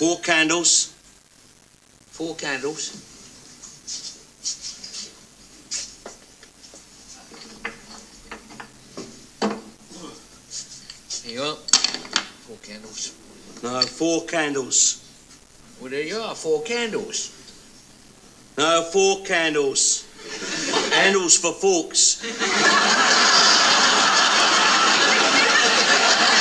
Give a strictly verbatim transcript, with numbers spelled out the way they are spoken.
Four candles. Four candles. Here you are. Four candles. No, four candles. Well, there you are. Four candles. No, four candles. Handles for forks.